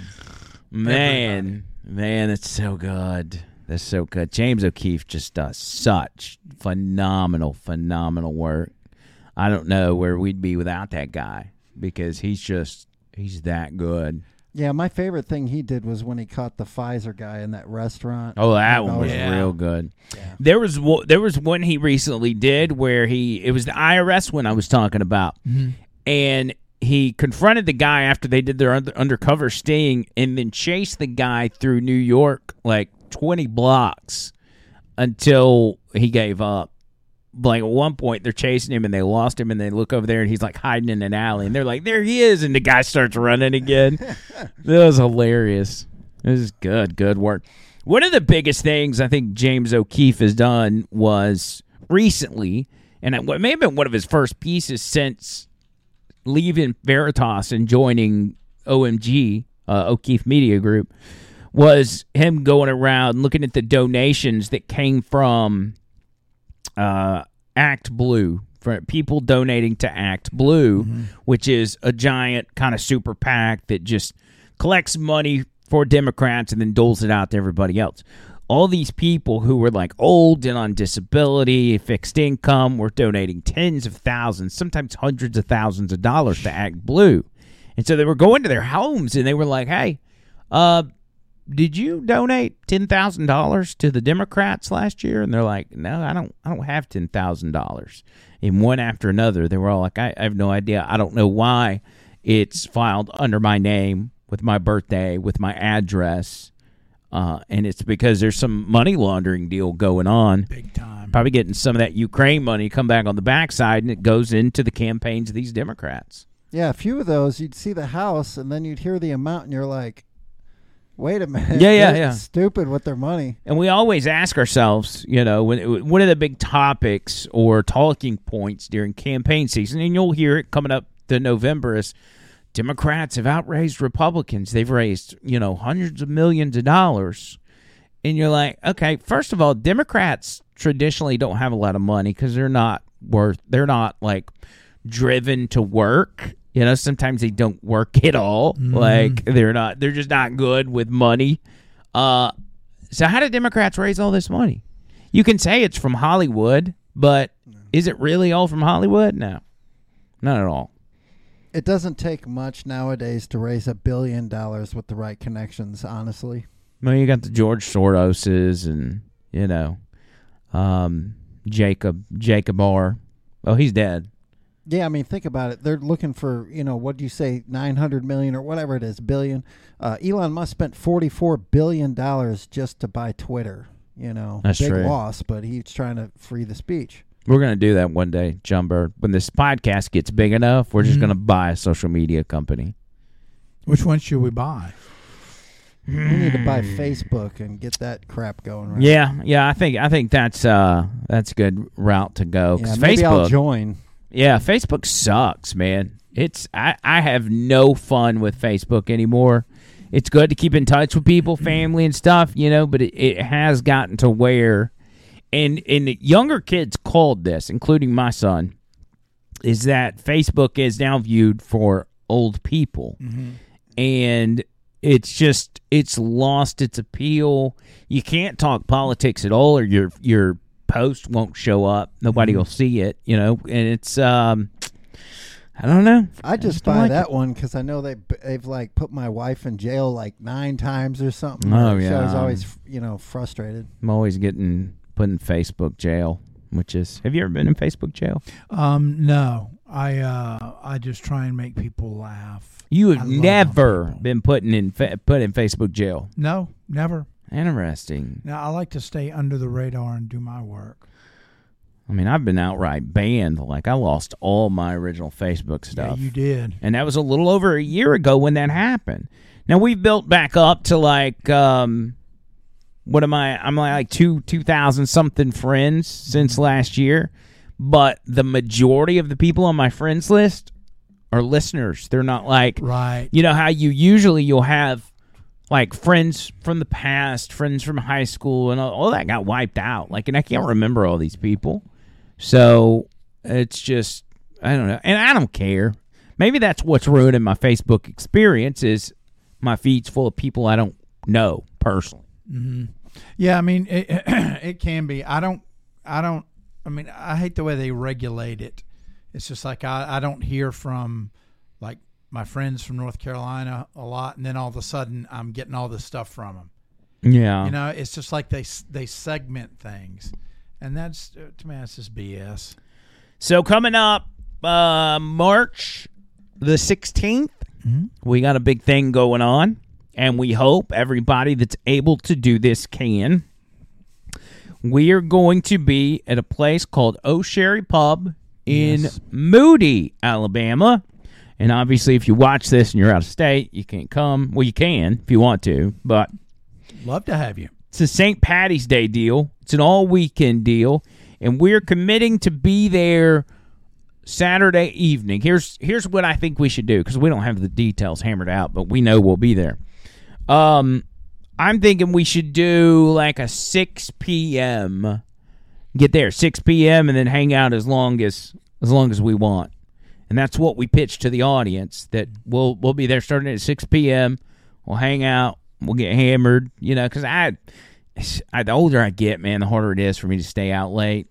Man, man, it's so good. That's so good. James O'Keefe just does such phenomenal, phenomenal work. I don't know where we'd be without that guy because he's just, he's that good. Yeah, my favorite thing he did was when he caught the Pfizer guy in that restaurant. Oh, that Like, one was always- real good. There was wo- there was one he recently did where he, it was the I R S one I was talking about. Mhm. And he confronted the guy after they did their under- undercover sting and then chased the guy through New York like twenty blocks until he gave up. Like at one point they're chasing him and they lost him and they look over there and he's like hiding in an alley and they're like, there he is, and the guy starts running again. That was hilarious. This is good, good work. One of the biggest things I think James O'Keefe has done was recently, and it may have been one of his first pieces since leaving Veritas and joining O M G, uh, O'Keefe Media Group, was him going around looking at the donations that came from uh, Act Blue, for people donating to Act Blue, Mm-hmm. which is a giant kind of super PAC that just collects money for Democrats and then doles it out to everybody else. All these people who were like old and on disability, fixed income, were donating tens of thousands, sometimes hundreds of thousands of dollars to Act Blue. And so they were going to their homes and they were like, hey, uh, did you donate ten thousand dollars to the Democrats last year? And they're like, no, I don't I don't have ten thousand dollars. And one after another, they were all like, I, I have no idea. I don't know why it's filed under my name, with my birthday, with my address. Uh, and it's because there's some money laundering deal going on. Big time. Probably getting some of that Ukraine money come back on the backside, and it goes into the campaigns of these Democrats. Yeah, a few of those, you'd see the house, and then you'd hear the amount, and you're like, wait a minute. Yeah, yeah, They're yeah. Stupid with their money. And we always ask ourselves, you know, when, one of the big topics or talking points during campaign season, and you'll hear it coming up to November, is Democrats have outraised Republicans. They've raised, you know, hundreds of millions of dollars. And you're like, okay, first of all, Democrats traditionally don't have a lot of money because they're not worth, they're not like driven to work. You know, sometimes they don't work at all. Mm. Like they're not, they're just not good with money. Uh, so how do Democrats raise all this money? You can say it's from Hollywood, but is it really all from Hollywood? No, not at all. It doesn't take much nowadays to raise a billion dollars with the right connections, honestly. Well, you got the George Soroses and, you know, um, Jacob, Jacob R. Oh, he's dead. Yeah, I mean, think about it. They're looking for, you know, what do you say, nine hundred million or whatever it is, billion. Uh, Elon Musk spent forty-four billion dollars just to buy Twitter. You know, That's big true. loss, but he's trying to free the speech. We're going to do that one day, John Bird. When this podcast gets big enough, we're just Mhm. going to buy a social media company. Which one should we buy? We need to buy Facebook and get that crap going. Right? Yeah, yeah, I think I think that's uh that's a good route to go. 'Cause Yeah, maybe Facebook, I'll join. Yeah, Facebook sucks, man. It's I, I have no fun with Facebook anymore. It's good to keep in touch with people, family and stuff, you know, but it, it has gotten to where, and and the younger kids called this, including my son, is that Facebook is now viewed for old people. Mm-hmm. And it's just, it's lost its appeal. You can't talk politics at all, or your your post won't show up. Nobody Mhm. will see it, you know. And it's, um, I don't know. I just don't buy like that it. one because I know they they've like put my wife in jail like nine times or something. Oh, So I was yeah. always, you know, frustrated. I'm always getting put in Facebook jail. which is, have you ever been in Facebook jail? Um, no, I uh, I just try and make people laugh. You I have love never been put in fa- put in Facebook jail. No, never. Interesting. Now I like to stay under the radar and do my work. I mean, I've been outright banned. Like, I lost all my original Facebook stuff. Yeah, you did. And that was a little over a year ago when that happened. Now, we've built back up to, like, um, what am I? I'm like two, 2,000-something friends since last year. But the majority of the people on my friends list are listeners. They're not like, right. You know how you usually you'll have, like, friends from the past, friends from high school, and all, all that got wiped out. Like, and I can't remember all these people. So it's just, I don't know. And I don't care. Maybe that's what's ruining my Facebook experience is my feed's full of people I don't know personally. Mm-hmm. Yeah, I mean, it, it can be. I don't, I don't, I mean, I hate the way they regulate it. It's just like I, I don't hear from, like, my friends from North Carolina a lot, and then all of a sudden I'm getting all this stuff from them. Yeah. You know, it's just like they they segment things. And that's, to me, that's just B S. So coming up uh, March the sixteenth, mm-hmm. we got a big thing going on, and we hope everybody that's able to do this can. We are going to be at a place called O'Sherry Pub in Yes. Moody, Alabama. And obviously, if you watch this and you're out of state, you can't come. Well, you can if you want to, but love to have you. It's a Saint Patty's Day deal. It's an all-weekend deal, and we're committing to be there Saturday evening. Here's here's what I think we should do, because we don't have the details hammered out, but we know we'll be there. Um, I'm thinking we should do like a six p.m. Get there six p.m. and then hang out as long as as long as we want. And that's what we pitch to the audience, that we'll we'll be there starting at six p.m. We'll hang out. We'll get hammered, you know, because I, I, the older I get, man, the harder it is for me to stay out late.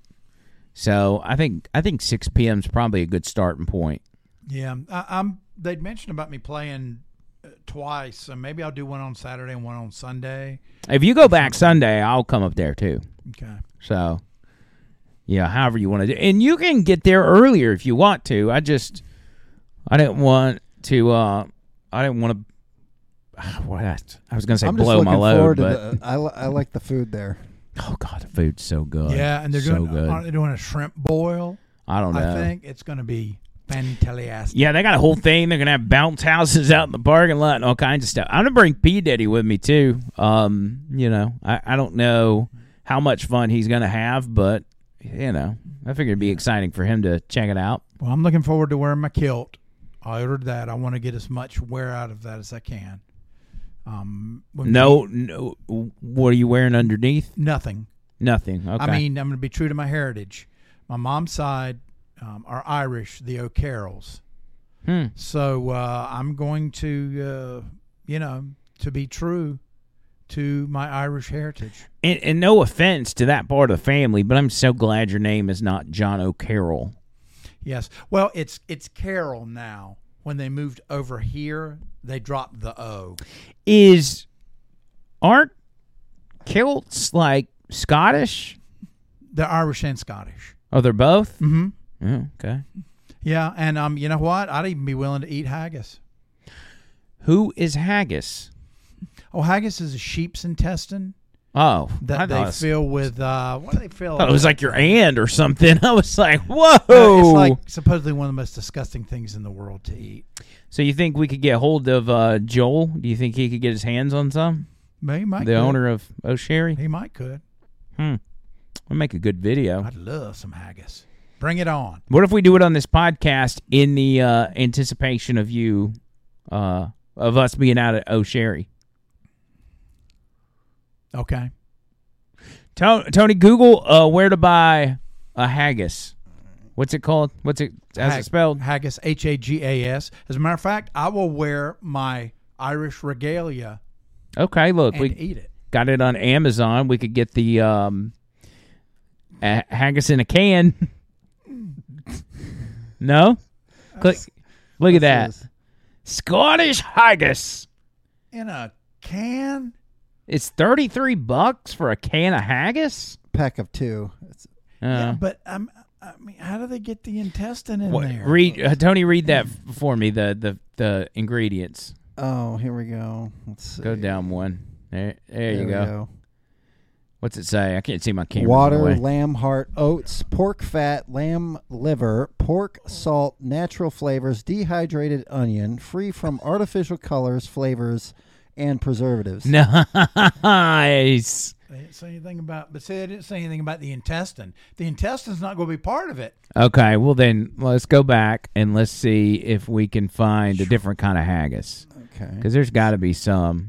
So I think I think six p.m. is probably a good starting point. Yeah, I, I'm. They'd mentioned about me playing uh, twice, so maybe I'll do one on Saturday and one on Sunday. If you go back Sunday, I'll come up there too. Okay. So, yeah, however you want to do, and you can get there earlier if you want to. I just, I didn't want to. Uh, I didn't want to. What I was going to say, I'm blow just my looking load, forward but to the, I, li- I like the food there. Oh God, the food's so good. Yeah, and they're so doing good. aren't they doing a shrimp boil? I don't know. I think it's going to be fantastic. Yeah, they got a whole thing. They're gonna have bounce houses out in the parking lot and all kinds of stuff. I'm gonna bring P Diddy with me too. Um, you know, I, I don't know how much fun he's gonna have, but you know, I figured it'd be exciting for him to check it out. Well, I'm looking forward to wearing my kilt. I ordered that. I want to get as much wear out of that as I can. Um, when No, we- no. What are you wearing underneath? Nothing. Nothing. Okay. I mean, I'm going to be true to my heritage. My mom's side um, are Irish, the O'Carrolls. Hmm. So uh, I'm going to, uh, you know, to be true to my Irish heritage. And, and no offense to that part of the family, but I'm so glad your name is not John O'Carroll. Yes. Well, it's it's Carroll now. When they moved over here, they dropped the O. Is aren't kilts like Scottish? They're Irish and Scottish. Oh, they're both? Mm-hmm. Oh, okay. Yeah, and um, you know what? I'd even be willing to eat haggis. Who is haggis? Oh, haggis is a sheep's intestine Oh, I that thought they it was- fill with uh, what do they fill? I thought it was like your aunt or something. I was like, whoa. Uh, it's like supposedly one of the most disgusting things in the world to eat. So you think we could get hold of uh, Joel? Do you think he could get his hands on some? He might. The could. owner of O'Sherry? He might could. Hmm. We'll make a good video. I'd love some haggis. Bring it on. What if we do it on this podcast in the uh, anticipation of you, uh, of us being out at O'Sherry? Okay. Tony, Tony Google uh, where to buy a haggis. What's it called? What's it? How's Hag- it spelled? Haggis, H A G A S. As a matter of fact, I will wear my Irish regalia Okay, look, and we eat it. got it on Amazon. We could get the um, a- haggis in a can. No? Click. Look at that. What's this? Scottish haggis. In a can? It's thirty-three bucks for a can of haggis? Pack of two. It's, yeah, but um, I mean, how do they get the intestine in what, there? read uh, Tony. Read that f- for me. The the the ingredients. Oh, here we go. Let's see. Go down one. There, there, There you we go. go. What's it say? I can't see my camera. Water, lamb heart, oats, pork fat, lamb liver, pork, salt, natural flavors, dehydrated onion, free from artificial colors, flavors, and preservatives. Nice. They didn't say anything about, but say they didn't say anything about the intestine. The intestine's not going to be part of it. Okay, well then let's go back and let's see if we can find a different kind of haggis. Okay. Because there's got to be some.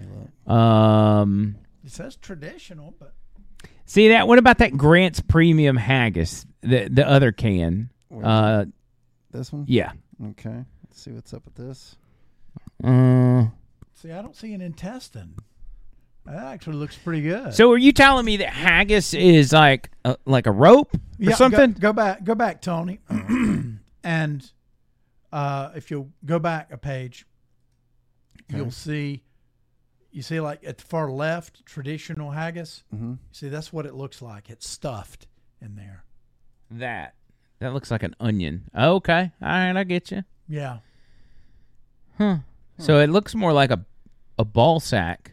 Um. It says traditional, but See that? What about that Grant's Premium Haggis? The the other can. Uh, this one? Yeah. Okay. Let's see what's up with this. Uh, see, I don't see an intestine. That actually looks pretty good. so are you telling me that haggis is like a, like a rope or Yeah, something? Go, go back, go back, Tony, and uh, if you'll go back a page, Okay. you'll see. You see, like at the far left, traditional haggis. Mm-hmm. See, that's what it looks like. It's stuffed in there. That that looks like an onion. Okay, all right, I get you. Yeah. Huh. So it looks more like a a ball sack.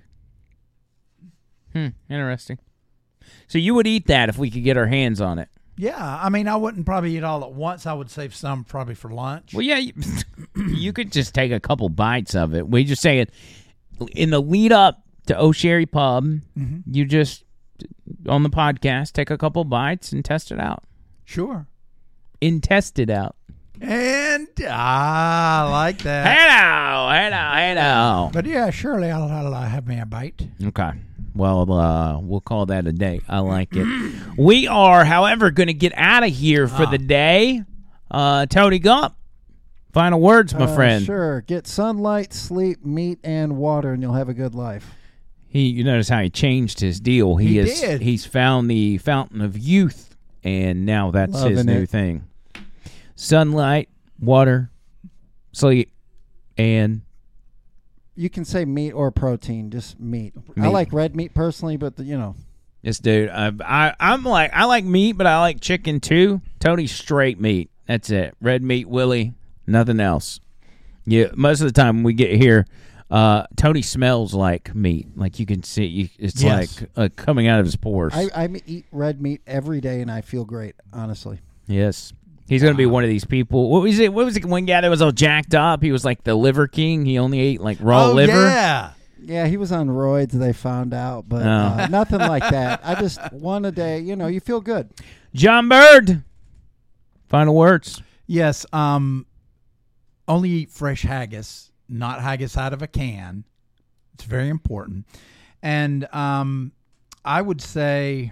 Hmm. Interesting. So you would eat that if we could get our hands on it. Yeah, I mean, I wouldn't probably eat all at once. I would save some probably for lunch. Well, yeah, you, you could just take a couple bites of it. We just say it in the lead up to O'Sherry Pub. Mhm. You just on the podcast take a couple bites and test it out. Sure. And test it out. And ah, I like that. Hello, hello, hello. But yeah, surely I'll, I'll have me a bite. Okay. Well, uh, we'll call that a day. I like it. We are, however, going to get out of here for Ah. the day. Uh, Tony Gump, final words, my Uh, friend. Sure. Get sunlight, sleep, meat, and water, and you'll have a good life. He, you notice how he changed his deal. He, He is, did. He's found the fountain of youth, and now that's his Loving new it. thing. Sunlight, water, sleep, and You can say meat or protein, just meat. I Meat. like red meat personally, but the, you know, this dude. I, I, I'm like, I like meat, but I like chicken too. Tony's straight meat. That's it. Red meat, Willie, nothing else. Yeah, most of the time when we get here, uh, Tony smells like meat. Like you can see, you, it's Yes. like uh, coming out of his pores. I, I eat red meat every day, and I feel great, honestly. Yes. He's going to be one of these people. What was it? What was it? One guy that was all jacked up. He was like the liver king. He only ate like raw Oh, liver. Yeah. Yeah, he was on roids, they found out, but Oh. uh, nothing like that. I just one a day, you know, you feel good. John Bird, final words. Yes. Um, only eat fresh haggis, not haggis out of a can. It's very important. And um, I would say,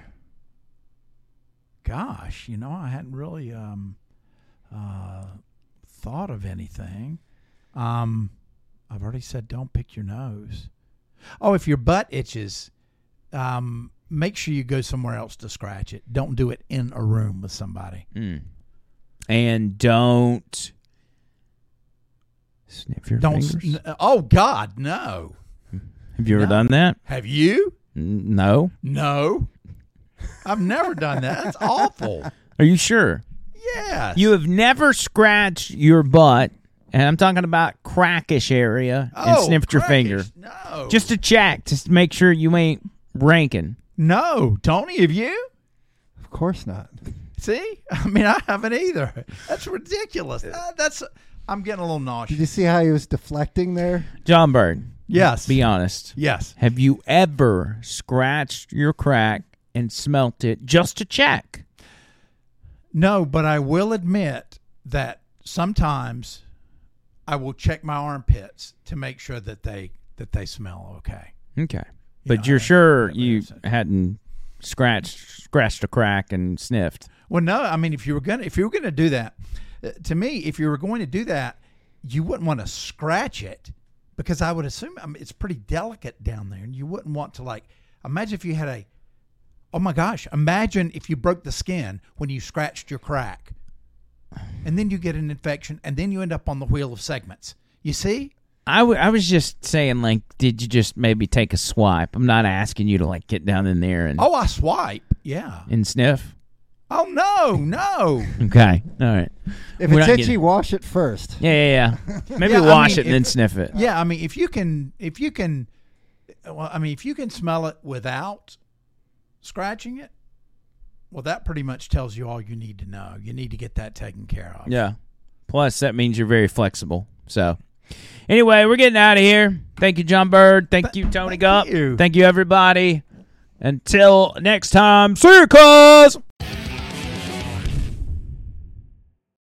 gosh, you know, I hadn't really um, uh, thought of anything. Um, I've already said don't pick your nose. Oh, if your butt itches, um, make sure you go somewhere else to scratch it. Don't do it in a room with somebody. Mm. And don't sniff your Don't. fingers. s- Oh God, no. Have you ever No. done that? Have you? N- No. No. I've never done that. That's awful. Are you sure? Yes. You have never scratched your butt, and I'm talking about crackish area, and Oh, sniffed your finger. crackish. No. Just to check, just to make sure you ain't ranking. No, Tony, have you? Of course not. See, I mean, I haven't either. That's ridiculous. Uh, that's. I'm getting a little nauseous. Did you see how he was deflecting there? John Bird. Yes. Be honest. Yes. Have you ever scratched your crack and smelt it just to check? No, but I will admit that sometimes I will check my armpits to make sure that they that they smell okay. Okay. But you're sure you hadn't scratched scratched a crack and sniffed? Well, no. I mean, if you were gonna if you were gonna do that, uh, to me, if you were going to do that, you wouldn't want to scratch it because I would assume I mean, it's pretty delicate down there, and you wouldn't want to like. Imagine if you had a. Oh my gosh! Imagine if you broke the skin when you scratched your crack, and then you get an infection, and then you end up on the wheel of segments. You see? I, w- I was just saying, like, did you just maybe take a swipe? I'm not asking you to, like, get down in there and, Oh, I swipe. Yeah. and sniff. Oh no, no. Okay, all right. If We're it's not itchy, getting- wash it first. Yeah, yeah, yeah. Maybe Yeah, I wash mean, it and then if- sniff it. Yeah, I mean, if you can, if you can, well, I mean, if you can smell it without scratching it, well, that pretty much tells you all you need to know. You need to get that taken care of. Yeah. Plus, that means you're very flexible. So, anyway, we're getting out of here. Thank you, John Bird. Thank you, Tony Gupp. you. Thank you, everybody. Until next time, see you, cuz.